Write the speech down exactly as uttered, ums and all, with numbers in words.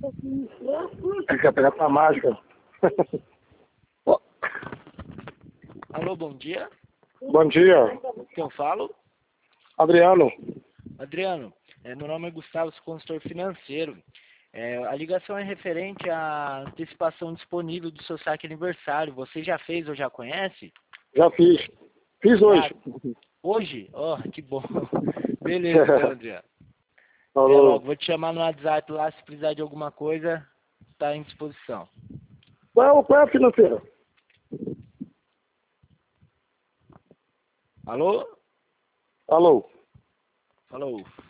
Quer pegar pra mágica. Alô, bom dia. Bom dia, Quem eu falo? Adriano. Adriano, é, meu nome é Gustavo, sou consultor financeiro. É, a ligação é referente à antecipação disponível do seu saque aniversário. Você já fez ou já conhece? Já fiz. Fiz hoje. Ah, hoje? Oh, que bom. Beleza, então, Adriano. Até Falou. logo. Vou te chamar no WhatsApp lá, se precisar de alguma coisa, está à disposição. Qual é, qual é a financeira? Alô? Alô. Falou.